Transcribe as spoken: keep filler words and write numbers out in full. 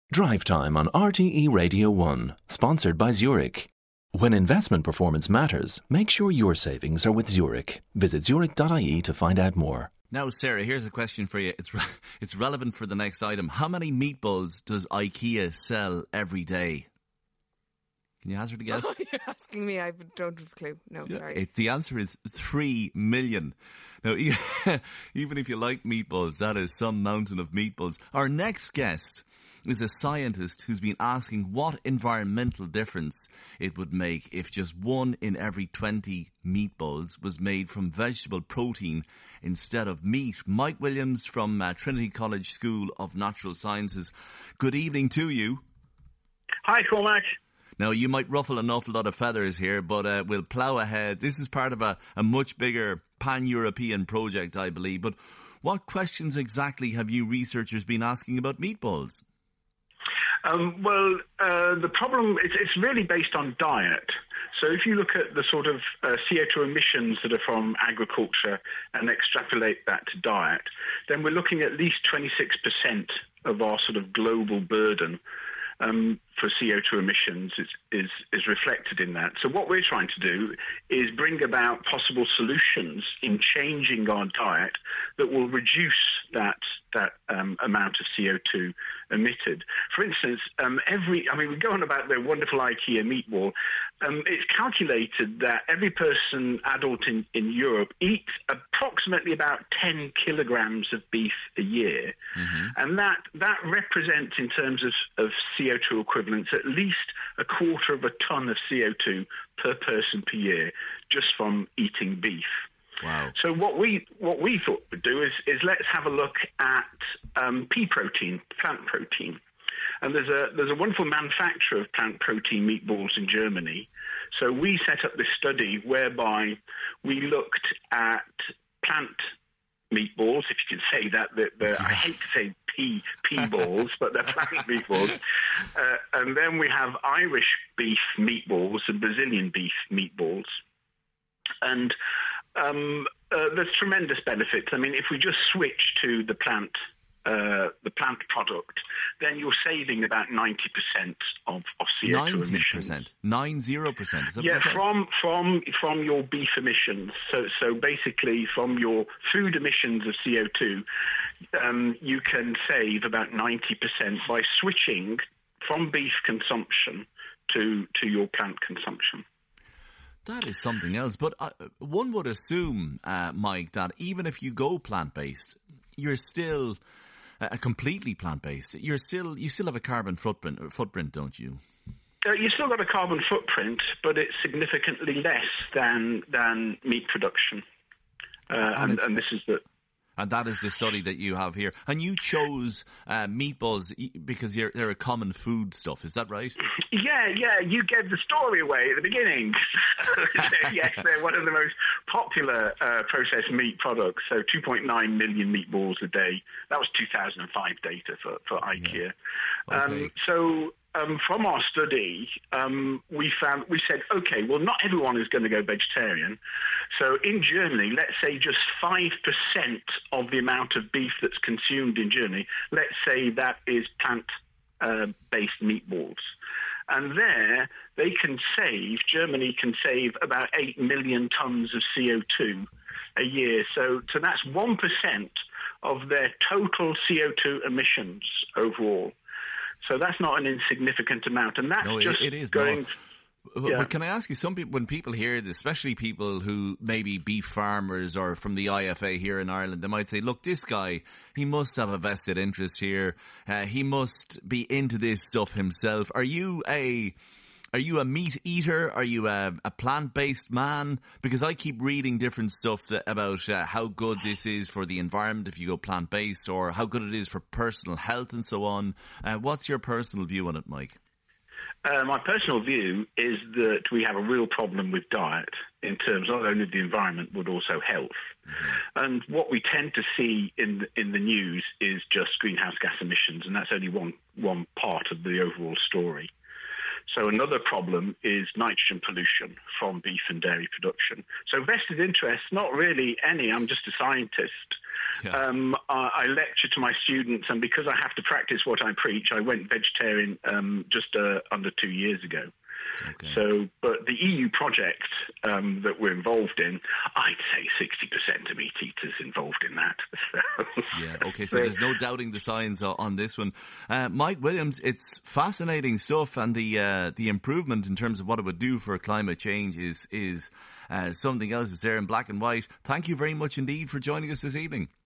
Drive Time on R T E Radio one, sponsored by Zurich. When investment performance matters, make sure your savings are with Zurich. Visit zurich dot I E to find out more. Now, Sarah, here's a question for you. It's re- it's relevant for the next item. How many meatballs does IKEA sell every day? Can you hazard a guess? Oh, you're asking me. I don't have a clue. No, Yeah, sorry. It, the answer is three million. Now, e- even if you like meatballs, that is some mountain of meatballs. Our next guest is a scientist who's been asking what environmental difference it would make if just one in every twenty meatballs was made from vegetable protein instead of meat. Mike Williams from uh, Trinity College School of Natural Sciences. Good evening to you. Hi, Cormac. Now, you might ruffle an awful lot of feathers here, but uh, we'll plough ahead. This is part of a, a much bigger pan-European project, I believe. But what questions exactly have you researchers been asking about meatballs? Um, well, uh, the problem, it's, it's really based on diet. So if you look at the sort of uh, C O two emissions that are from agriculture and extrapolate that to diet, then we're looking at least twenty-six percent of our sort of global burden um, for C O two emissions is, is, is reflected in that. So what we're trying to do is bring about possible solutions in changing our diet that will reduce that that um, amount of C O two emitted. For instance, um, every, I mean, we go on about the wonderful IKEA meatball. Um, it's calculated that every person, adult in, in Europe, eats approximately about ten kilograms of beef a year. Mm-hmm. And that, that represents, in terms of, of C O two equivalents, at least a quarter of a ton of C O two per person per year just from eating beef. Wow. So what we what we thought we'd do is, is let's have a look at um, pea protein, plant protein. And there's a there's a wonderful manufacturer of plant protein meatballs in Germany. So we set up this study whereby we looked at plant meatballs, if you can say that. The, the, I hate to say pea, pea balls, but they're plant meatballs. Uh, and then we have Irish beef meatballs and Brazilian beef meatballs. And Um, uh, there's tremendous benefits. I mean, if we just switch to the plant, uh, the plant product, then you're saving about ninety percent of, of C O two ninety emissions. percent? Nine zero percent? Is that Yeah, what you said? from from from your beef emissions. So so basically, from your food emissions of C O two, um, you can save about ninety percent by switching from beef consumption to to your plant consumption. That is something else. But uh, one would assume, uh, Mike, that even if you go plant-based, you're still uh, completely plant-based. You're still you still have a carbon footprint, footprint, don't you? Uh, you've still got a carbon footprint, but it's significantly less than than meat production. Uh, and, and, and this is the. And that is the study that you have here. And you chose uh, meatballs because you're, they're a common food stuff. Is that right? Yeah, yeah. You gave the story away at the beginning. Yes, they're one of the most popular uh, processed meat products. So two point nine million meatballs a day. That was two thousand five data for, for IKEA. Yeah. Okay. Um, so... Um, from our study, um, we found we said, okay, well, not everyone is going to go vegetarian. So in Germany, let's say just five percent of the amount of beef that's consumed in Germany, let's say that is plant-based uh, meatballs. And there, they can save, Germany can save about eight million tons of C O two a year. So, so that's one percent of their total C O two emissions overall. So that's not an insignificant amount, and that's no, just it is going. No. Yeah. But can I ask you, some people, when people hear this, especially people who may be beef farmers or from the I F A here in Ireland, they might say, look, this guy, he must have a vested interest here. Uh, he must be into this stuff himself. Are you a... Are you a meat eater? Are you a, a plant-based man? Because I keep reading different stuff that, about uh, how good this is for the environment if you go plant-based, or how good it is for personal health and so on. Uh, what's your personal view on it, Mike? Uh, my personal view is that we have a real problem with diet in terms not only of the environment but also health. Mm-hmm. And what we tend to see in the, in the news is just greenhouse gas emissions, and that's only one one part of the overall story. So another problem is nitrogen pollution from beef and dairy production. So vested interests, not really any. I'm just a scientist. Yeah. Um, I, I lecture to my students, and because I have to practice what I preach, I went vegetarian um, just uh, under two years ago. Okay. So, but the E U project um, that we're involved in, I'd say sixty percent of meat eaters involved in that. So, yeah, okay, so, so there's no doubting the science on this one. Uh, Mike Williams, it's fascinating stuff, and the uh, the improvement in terms of what it would do for climate change is, is uh, something else that's there in black and white. Thank you very much indeed for joining us this evening.